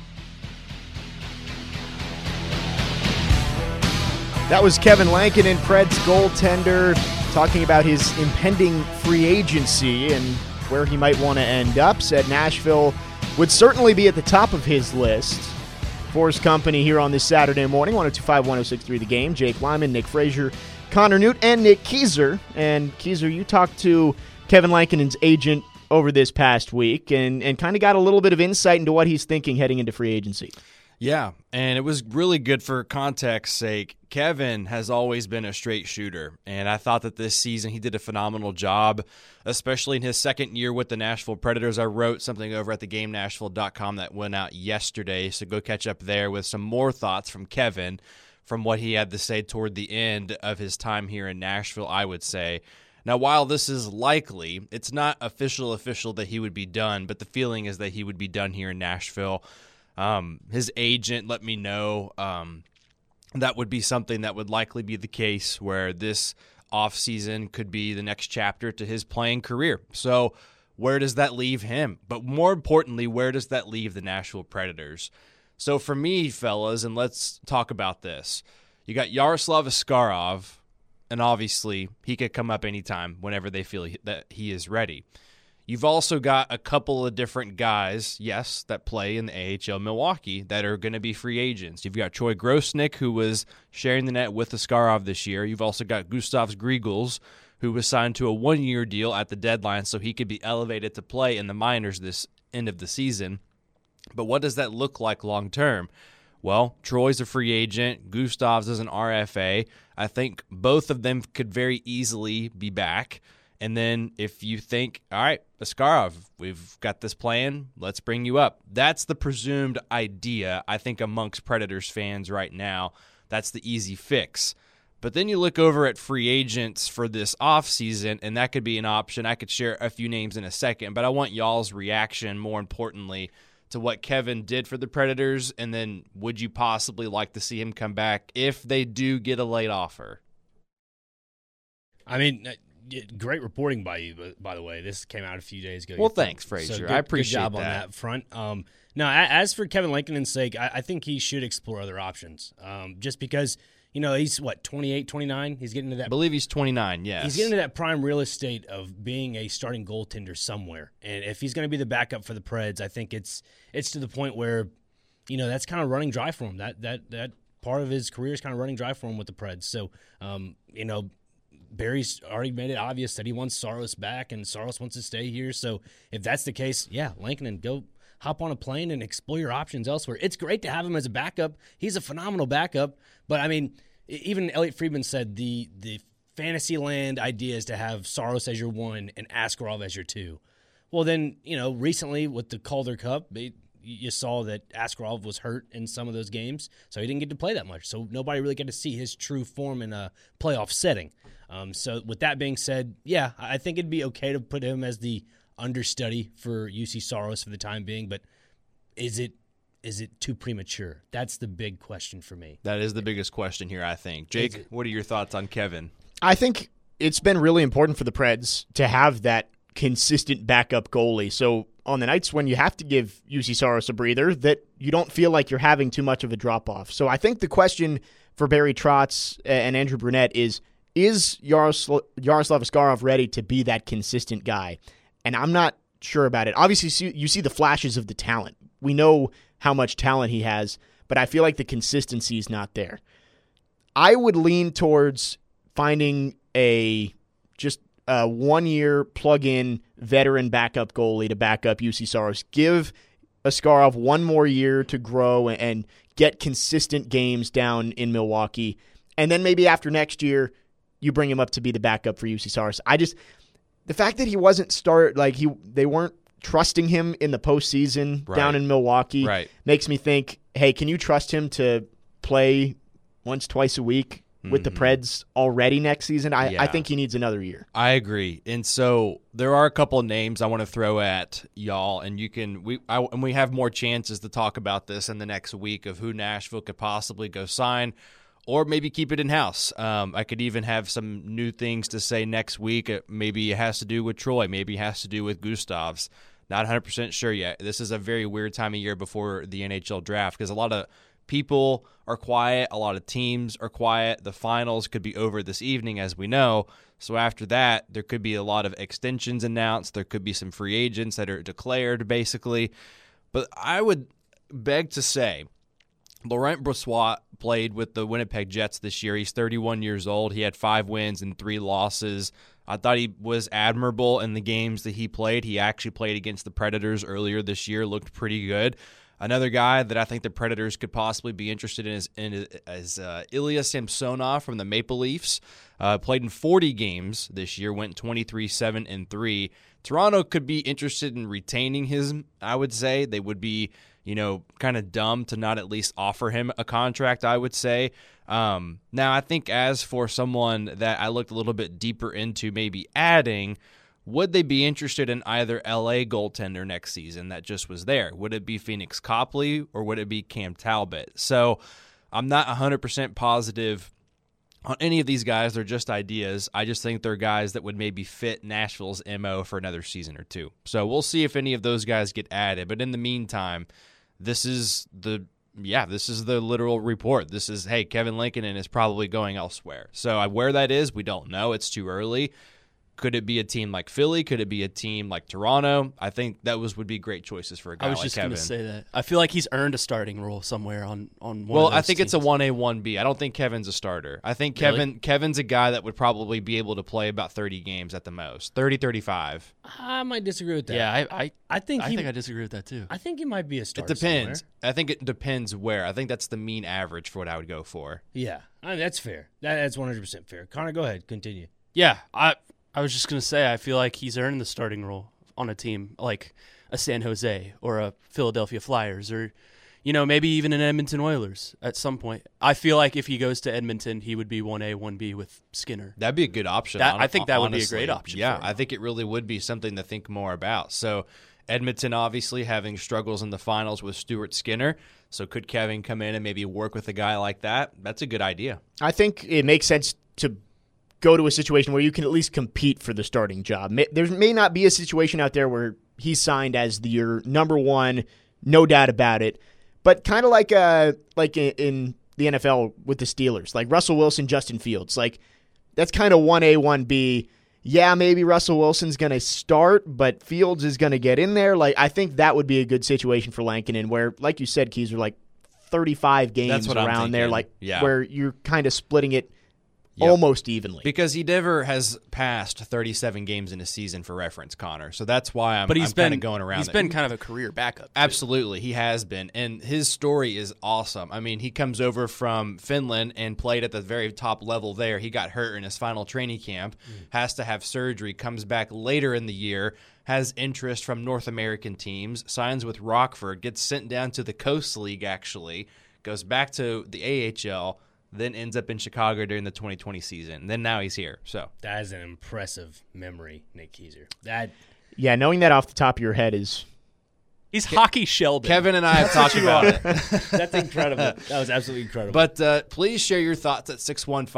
That was Kevin Lankinen, Preds goaltender, talking about his impending free agency and where he might want to end up. Said Nashville would certainly be at the top of his list. Force Company here on this Saturday morning, 102.5-106.3 The Game. Jake Lyman, Nick Frazier, Connor Newt, and Nick Kieser. And Kieser, you talked to Kevin Lankinen's agent over this past week and kind of got a little bit of insight into what he's thinking heading into free agency. Yeah, and it was really good for context's sake. Kevin has always been a straight shooter, and I thought that this season he did a phenomenal job, especially in his second year with the Nashville Predators. I wrote something over at thegamenashville.com that went out yesterday, so go catch up there with some more thoughts from Kevin from what he had to say toward the end of his time here in Nashville, I would say. Now, while this is likely, it's not official that he would be done, but the feeling is that he would be done here in Nashville. His agent let me know that would be something that would likely be the case, where this offseason could be the next chapter to his playing career. So where does that leave him? But more importantly, where does that leave the Nashville Predators? So for me, fellas, and let's talk about this. You got Yaroslav Askarov, and obviously he could come up anytime whenever they feel that he is ready. You've also got a couple of different guys, yes, that play in the AHL Milwaukee that are going to be free agents. You've got Troy Grosnick, who was sharing the net with Askarov this year. You've also got Gustav Grigels, who was signed to a one-year deal at the deadline so he could be elevated to play in the minors this end of the season. But what does that look like long-term? Well, Troy's a free agent. Gustav's is an RFA. I think both of them could very easily be back. And then if you think, all right, Askarov, we've got this plan, let's bring you up. That's the presumed idea, I think, amongst Predators fans right now. That's the easy fix. But then you look over at free agents for this offseason, and that could be an option. I could share a few names in a second, but I want y'all's reaction, more importantly, to what Kevin did for the Predators, and then would you possibly like to see him come back if they do get a late offer? I mean, great reporting by you, by the way. This came out a few days ago. Well, thanks, Frazier. I appreciate good job that. on that front. No, as for Kevin Lankinen's sake, I think he should explore other options. Just because, he's, 28, 29? He's getting to that. I believe he's 29, yes. He's getting to that prime real estate of being a starting goaltender somewhere. And if he's going to be the backup for the Preds, I think it's to the point where, that's kind of running dry for him. That part of his career is kind of running dry for him with the Preds. So, Barry's already made it obvious that he wants Saros back, and Saros wants to stay here. So if that's the case, yeah, Lankinen, go hop on a plane and explore your options elsewhere. It's great to have him as a backup. He's a phenomenal backup. But, I mean, even Elliot Friedman said the fantasy land idea is to have Saros as your one and Askarov as your two. Well, then, recently with the Calder Cup, you saw that Askarov was hurt in some of those games, so he didn't get to play that much. So nobody really got to see his true form in a playoff setting. So with that being said, yeah, I think it'd be okay to put him as the understudy for UC Saros for the time being, but is it too premature? That's the big question for me. That is the biggest question here, I think. Jake, what are your thoughts on Kevin? I think it's been really important for the Preds to have that consistent backup goalie. So on the nights when you have to give UC Saros a breather, that you don't feel like you're having too much of a drop-off. So I think the question for Barry Trotz and Andrew Brunette is Yaroslav Askarov ready to be that consistent guy? And I'm not sure about it. Obviously, you see the flashes of the talent. We know how much talent he has, but I feel like the consistency is not there. I would lean towards finding a 1-year plug-in veteran backup goalie to back up UC Saros. Give Askarov one more year to grow and get consistent games down in Milwaukee. And then maybe after next year, you bring him up to be the backup for UC Saros. The fact that he wasn't they weren't trusting him in the postseason down in Milwaukee makes me think, hey, can you trust him to play once, twice a week with the Preds already next season? I think he needs another year. I agree. And so there are a couple of names I want to throw at y'all, and we have more chances to talk about this in the next week of who Nashville could possibly go sign or maybe keep it in-house. I could even have some new things to say next week. Maybe it has to do with Troy. Maybe it has to do with Gustavs. Not 100% sure yet. This is a very weird time of year before the NHL draft because a lot of people are quiet. A lot of teams are quiet. The finals could be over this evening, as we know. So after that, there could be a lot of extensions announced. There could be some free agents that are declared, basically. But I would beg to say Laurent Brossoit played with the Winnipeg Jets this year. He's 31 years old. He had 5 wins and 3 losses. I thought he was admirable in the games that he played. He actually played against the Predators earlier this year, looked pretty good. Another guy that I think the Predators could possibly be interested in is Ilya Samsonov from the Maple Leafs. Played in 40 games this year, went 23-7-3. Toronto could be interested in retaining him, I would say. They would be, kind of dumb to not at least offer him a contract, I would say. Now, I think as for someone that I looked a little bit deeper into maybe adding, would they be interested in either LA goaltender next season that just was there? Would it be Phoenix Copley or would it be Cam Talbot? So I'm not 100% positive on any of these guys. They're just ideas. I just think they're guys that would maybe fit Nashville's MO for another season or two. So we'll see if any of those guys get added. But in the meantime, this is the literal report. This is, hey, Kevin Lankinen is probably going elsewhere. So where that is, we don't know. It's too early. Could it be a team like Philly? Could it be a team like Toronto? I think those would be great choices for a guy like Kevin. I was just going to say that. I feel like he's earned a starting role somewhere on one of Well, those I think teams. it's a 1A, 1B. I don't think Kevin's a starter. I think Really? Kevin's a guy that would probably be able to play about 30 games at the most. 30, 35. I might disagree with that. Yeah, I think I disagree with that too. I think he might be a It starter. depends. somewhere. I think it depends where. I think that's the mean average for what I would go for. Yeah, that's fair. That's 100% fair. Connor, go ahead. Continue. Yeah, I was just going to say I feel like he's earned the starting role on a team like a San Jose or a Philadelphia Flyers or, maybe even an Edmonton Oilers at some point. I feel like if he goes to Edmonton, he would be 1A, 1B with Skinner. That'd be a good option. I think that would be a honestly. great option Yeah, for him. I think it really would be something to think more about. So Edmonton obviously having struggles in the finals with Stuart Skinner. So could Kevin come in and maybe work with a guy like that? That's a good idea. I think it makes sense to go to a situation where you can at least compete for the starting job. There may not be a situation out there where he's signed as your number one, no doubt about it, but kind of like in the NFL with the Steelers, like Russell Wilson, Justin Fields. Like that's kind of 1A, 1B. Yeah, maybe Russell Wilson's going to start, but Fields is going to get in there. Like I think that would be a good situation for Lankinen where, like you said, Keezer, like 35 games That's what I'm around there, thinking. like Yeah. where you're kind of splitting it Yep. almost evenly. Because he never has passed 37 games in a season for reference, Connor. So that's why I'm But kind of going around. He's been kind of a career backup. too. Absolutely, he has been. And his story is awesome. I mean, he comes over from Finland and played at the very top level there. He got hurt in his final training camp, has to have surgery, comes back later in the year, has interest from North American teams, signs with Rockford, gets sent down to the Coast League, actually, goes back to the AHL, then ends up in Chicago during the 2020 season. Then now he's here. So That is an impressive memory, Nick Keezer. Yeah, knowing that off the top of your head is He's Hockey Sheldon. Kevin and I have talked about it. That's incredible. That was absolutely incredible. But please share your thoughts at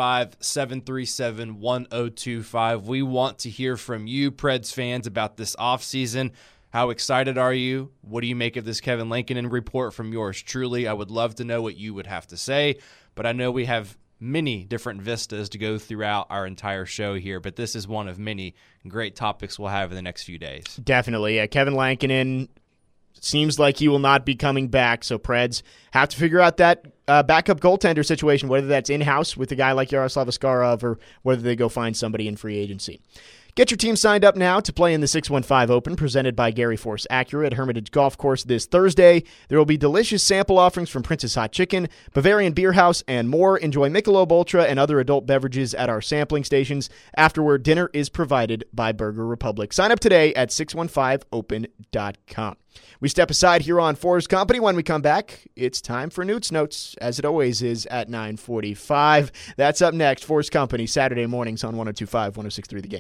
615-737-1025. We want to hear from you, Preds fans, about this offseason. How excited are you? What do you make of this Kevin Lankinen report from yours truly? I would love to know what you would have to say, but I know we have many different vistas to go throughout our entire show here, but this is one of many great topics we'll have in the next few days. definitely. Kevin Lankinen seems like he will not be coming back, so Preds have to figure out that backup goaltender situation, whether that's in-house with a guy like Yaroslav Askarov or whether they go find somebody in free agency. Get your team signed up now to play in the 615 Open, presented by Gary Force Acura at Hermitage Golf Course this Thursday. There will be delicious sample offerings from Princess Hot Chicken, Bavarian Beer House, and more. Enjoy Michelob Ultra and other adult beverages at our sampling stations. Afterward, dinner is provided by Burger Republic. Sign up today at 615open.com. We step aside here on Forrest Company. When we come back, it's time for Newt's Notes, as it always is at 9:45. That's up next. Forrest Company, Saturday mornings on 102.5, 106.3 The Game.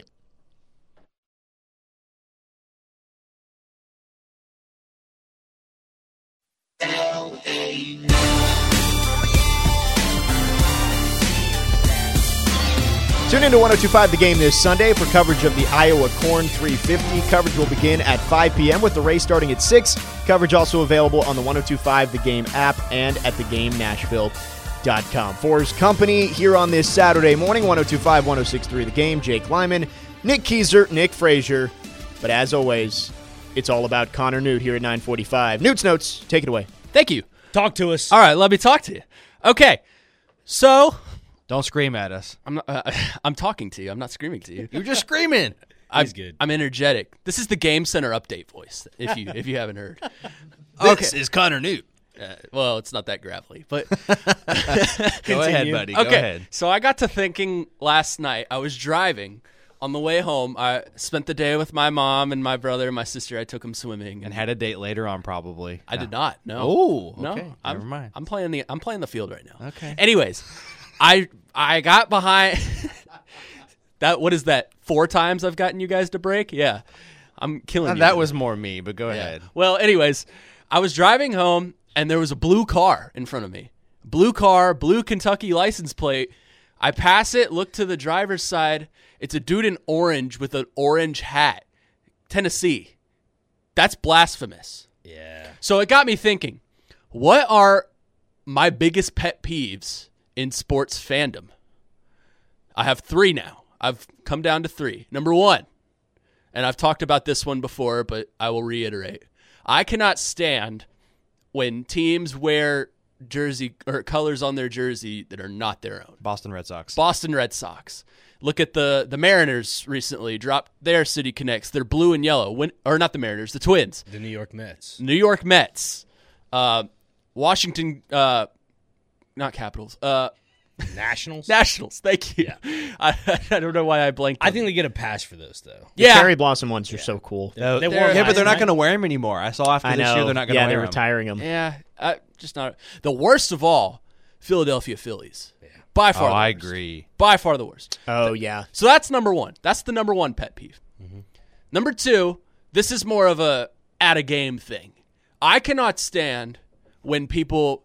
Tune into 102.5 The Game this Sunday for coverage of the Iowa Corn 350. Coverage will begin at 5 p.m. with the race starting at 6. Coverage also available on the 102.5 The Game app and at thegamenashville.com. For his company here on this Saturday morning, 102.5, 106.3 The Game, Jake Lyman, Nick Kieser, Nick Frazier. But as always, it's all about Connor Newt here at 9:45. Newt's Notes, take it away. Thank you. Talk to us. All right, let me talk to you. Okay, so Don't scream at us. I'm talking to you. I'm not screaming to you. You're just screaming. He's good. I'm energetic. This is the Game Center update voice, if you haven't heard. This is Connor Newt. Well, it's not that gravelly, but Go ahead, buddy. Go okay. ahead. So I got to thinking last night. I was driving. On the way home, I spent the day with my mom and my brother and my sister. I took them swimming And had a date later on, probably. I did not. No. Oh, no. okay. Never mind. I'm playing the field right now. Okay. Anyways, I got behind that. What is that? 4 times I've gotten you guys to break? Yeah. I'm killing you. That was more me, but go Yeah. ahead. Well, anyways, I was driving home and there was a blue car in front of me. Blue car, blue Kentucky license plate. I pass it, look to the driver's side. It's a dude in orange with an orange hat. Tennessee. That's blasphemous. Yeah. So it got me thinking, what are my biggest pet peeves in sports fandom? I have 3 now. I've come down to 3. Number 1, and I've talked about this one before, but I will reiterate. I cannot stand when teams wear jersey or colors on their jersey that are not their own. Boston Red Sox. Boston Red Sox. Look at the Mariners recently dropped their City Connects. They're blue and yellow. Or not the Mariners, the Twins. The New York Mets. New York Mets. Washington, not Capitals. Nationals. Nationals. Thank you. I don't know why I blanked. I on think it. they get a pass for those, though. The Yeah. cherry blossom ones are so cool. They wore yeah, but last they're not night. going to wear them anymore. I saw after I this know. year they're not going to Yeah, wear they're them. retiring them. Yeah, just not the worst of all. Philadelphia Phillies. By far. Oh, the I worst. agree. By far the worst. Oh, yeah. So that's number 1. That's the number 1 pet peeve. Number 2, this is more of a at a game thing. I cannot stand when people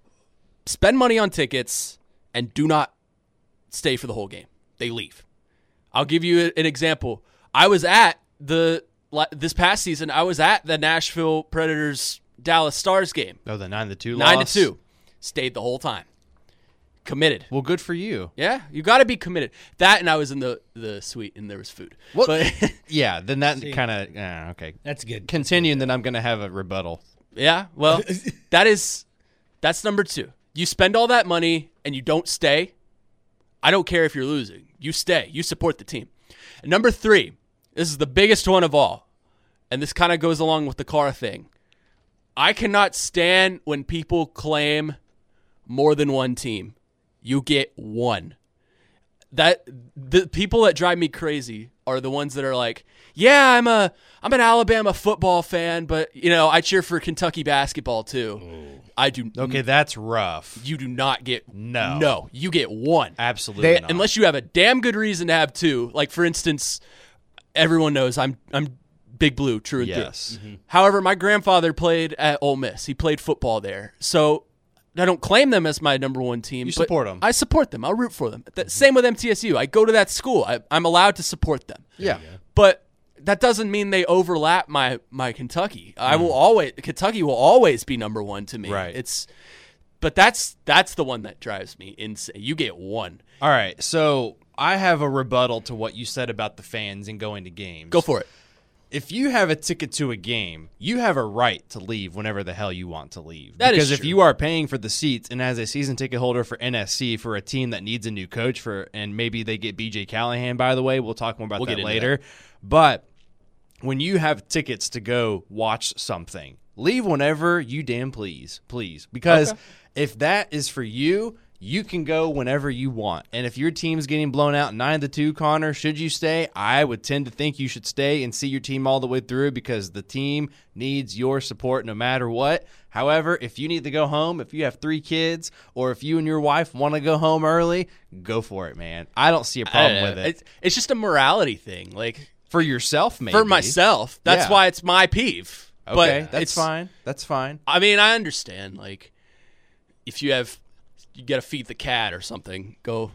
spend money on tickets and do not stay for the whole game. They leave. I'll give you an example. I was at this past season, I was at the Nashville Predators Dallas Stars game. Oh, the 9-2 loss? 9-2. Stayed the whole time. Committed. Well, good for you. Yeah, you got to be committed. That, and I was in the suite and there was food. Well, But yeah, then that kind of okay. That's good. Continue, and then I'm going to have a rebuttal. yeah, well, that's number 2. You spend all that money and you don't stay. I don't care if you're losing. You stay. You support the team. And number 3, this is the biggest one of all, and this kind of goes along with the car thing. I cannot stand when people claim more than one team. You get one. That the people that drive me crazy are the ones that are like, yeah, I'm an Alabama football fan, but I cheer for Kentucky basketball too. I do. Okay, that's rough. You do not get No. You get one. Absolutely not. Unless you have a damn good reason to have 2. Like for instance, everyone knows I'm Big Blue, true and Yes. through. However, my grandfather played at Ole Miss. He played football there, so I don't claim them as my number 1 team. You but support them. I support them. I'll root for them. Same with MTSU. I go to that school. I'm allowed to support them. Yeah. But that doesn't mean they overlap my Kentucky. Kentucky will always be number 1 to me. Right. But that's the one that drives me insane. You get one. All right, so I have a rebuttal to what you said about the fans and going to games. Go for it. If you have a ticket to a game, you have a right to leave whenever the hell you want to leave. That is because if true. you are paying for the seats and as a season ticket holder for NSC for a team that needs a new coach and maybe they get BJ Callahan, by the way, we'll talk more about We'll that get into later. But when you have tickets to go watch something, leave whenever you damn please. Because if that is for you, you can go whenever you want. And if your team's getting blown out 9-2, Connor, should you stay? I would tend to think you should stay and see your team all the way through because the team needs your support no matter what. However, if you need to go home, if you have 3 kids, or if you and your wife want to go home early, go for it, man. I don't see a problem with it. It's just a morality thing. Like For yourself, maybe. for myself. That's Yeah. why it's my peeve. Okay, But that's fine. That's fine. I mean, I understand. Like, if you got to feed the cat or something, go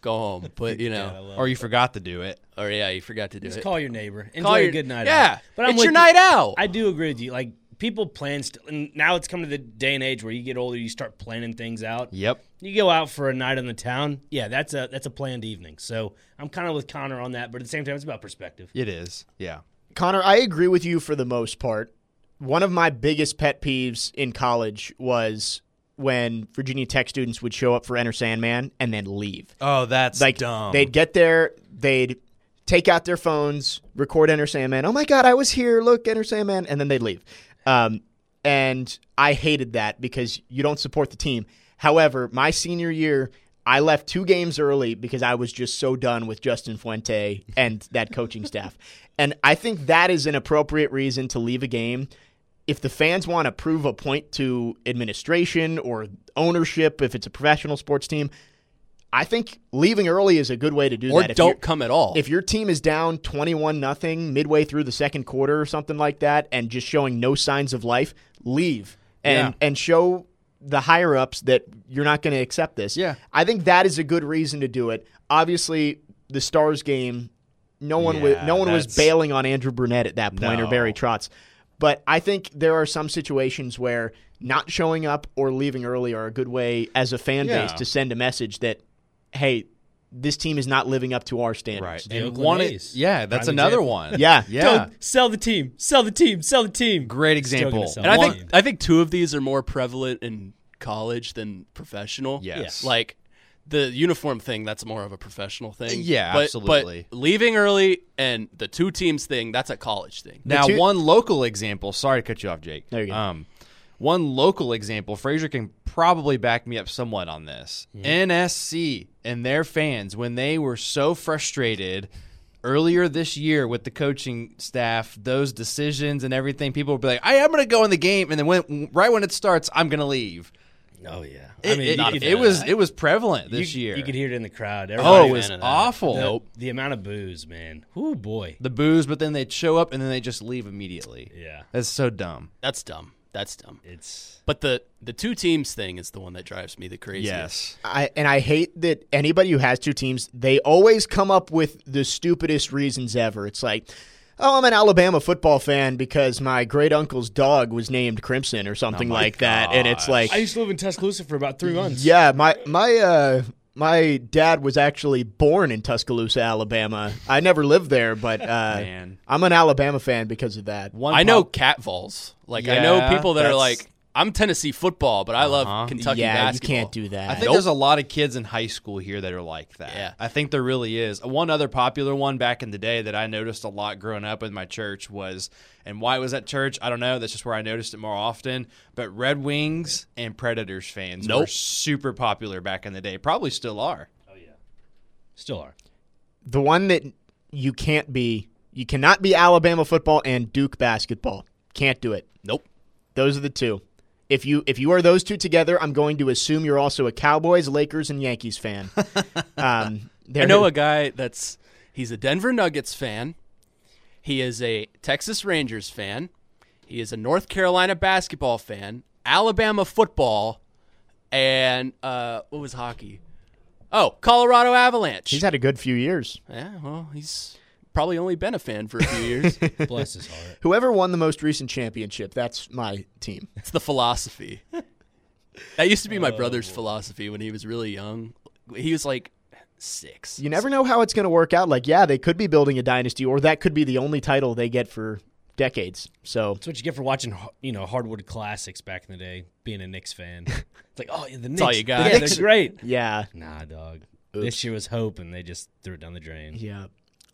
go home. But Or you forgot to do it. or yeah, you forgot to do Just it. call your neighbor. Enjoy Call a your- good night yeah, out. But I'm it's with your you. night out. I do agree with you. Like, people plan, and now it's coming to the day and age where you get older, you start planning things out. Yep. You go out for a night in the town, yeah, that's a planned evening. So I'm kind of with Connor on that, but at the same time, it's about perspective. It is. Yeah. Connor, I agree with you for the most part. One of my biggest pet peeves in college was when Virginia Tech students would show up for Enter Sandman and then leave. Oh, that's Like, dumb. they'd get there, they'd take out their phones, record Enter Sandman. Oh my God, I was here. Look, Enter Sandman. And then they'd leave. And I hated that because you don't support the team. However, my senior year, I left 2 games early because I was just so done with Justin Fuente and that coaching staff. And I think that is an appropriate reason to leave a game. If the fans want to prove a point to administration or ownership, if it's a professional sports team, I think leaving early is a good way to do or that. don't come at all. If your team is down 21-0 midway through the second quarter or something like that and just showing no signs of life, leave and show the higher ups that you're not going to accept this. Yeah. I think that is a good reason to do it. Obviously, the Stars game, no one was that's- bailing on Andrew Brunette at that point or No. Barry Trotz. But I think there are some situations where not showing up or leaving early are a good way as a fan base Yeah. to send a message that, hey, this team is not living up to our standards. Right. The And Oakland one, A's. yeah, that's Prime another example. one. Yeah. Yeah. Don't sell the team. Sell the team. Sell the team. Great Still gonna example. sell and the I team. think 2 of these are more prevalent in college than professional. Yes. Like the uniform thing, that's more of a professional thing. Yeah, But absolutely. leaving early and the 2 teams thing, that's a college thing. Now, two- one local example. Sorry to cut you off, Jake. There you go. One local example. Frazier can probably back me up somewhat on this. Mm-hmm. NSC and their fans, when they were so frustrated earlier this year with the coaching staff, those decisions and everything, people would be like, "I'm going to go in the game," and then right when it starts, I'm going to leave. Oh, yeah. It was prevalent this year. You could hear it in the crowd. Oh, Everybody it was fan of that. awful. The amount of booze, man. Oh, boy. The booze, but then they'd show up and then they just leave immediately. Yeah. That's so dumb. That's dumb. That's dumb. It's But the 2 teams thing is the one that drives me the craziest. Yes. I hate that anybody who has 2 teams, they always come up with the stupidest reasons ever. It's like, oh, I'm an Alabama football fan because my great uncle's dog was named Crimson or something like that. And it's like, I used to live in Tuscaloosa for about 3 months. yeah, my dad was actually born in Tuscaloosa, Alabama. I never lived there, but Man. I'm an Alabama fan because of that. One I know pop- cat vols. Like I know Yeah, people that are that's- like, I'm Tennessee football, but I love Kentucky yeah, basketball. you can't do that. I think there's a lot of kids in high school here that are like that. Yeah. I think there really is. One other popular one back in the day that I noticed a lot growing up in my church was, and why it was at church, I don't know. That's just where I noticed it more often. But Red Wings and Predators fans were super popular back in the day. Probably still are. Still are. The one that you cannot be Alabama football and Duke basketball. Can't do it. Nope. Those are the 2. If you are those 2 together, I'm going to assume you're also a Cowboys, Lakers, and Yankees fan. I know a guy he's a Denver Nuggets fan. He is a Texas Rangers fan. He is a North Carolina basketball fan, Alabama football, and what was hockey? Oh, Colorado Avalanche. He's had a good few years. Yeah, well, he's probably only been a fan for a few years. Bless his heart. Whoever won the most recent championship, that's my team. It's the philosophy. That used to be my brother's philosophy when he was really young. He was like 6. You never know how it's going to work out. Like, yeah, they could be building a dynasty, or that could be the only title they get for decades. So That's what you get for watching, hardwood classics back in the day. Being a Knicks fan, it's like, oh, the Knicks. all you got. Yeah, they're great. yeah, Nah, dog. This year was hope, and they just threw it down the drain. yeah.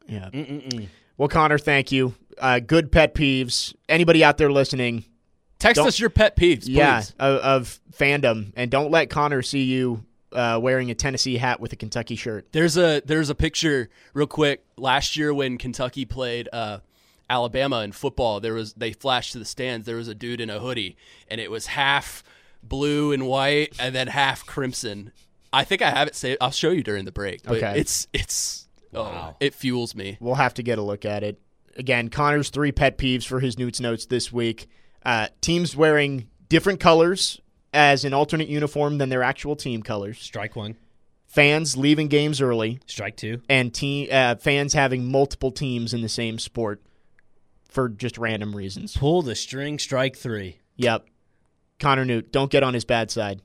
Well, Connor, thank you. Good pet peeves. Anybody out there listening? Text us your pet peeves, please. Yeah, of fandom, and don't let Connor see you wearing a Tennessee hat with a Kentucky shirt. There's a picture real quick. Last year when Kentucky played Alabama in football, they flashed to the stands. There was a dude in a hoodie, and it was half blue and white and then half crimson. I think I have it saved. I'll show you during the break. But Okay. it's it fuels me. We'll have to get a look at it. Again, Connor's 3 pet peeves for his Newt's Notes this week. Teams wearing different colors as an alternate uniform than their actual team colors. Strike one. fans leaving games early, Strike 2. and fans having multiple teams in the same sport for just random reasons. Pull the string, strike 3. Yep. Connor Newt, don't get on his bad side.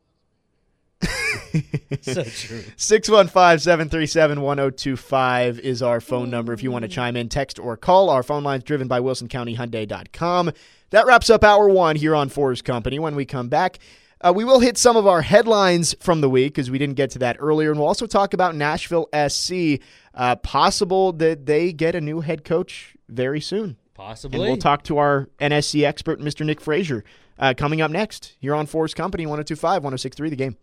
So true. 615-737-1025 is our phone number if you want to chime in, text, or call. Our phone line's driven by WilsonCountyHyundai.com. That wraps up Hour 1 here on Forrest Company. When we come back, we will hit some of our headlines from the week because we didn't get to that earlier, and we'll also talk about Nashville SC. Possible that they get a new head coach very soon. Possibly. And we'll talk to our NSC expert, Mr. Nick Frazier, coming up next here on Forrest Company, 102.5, 106.3 The Game.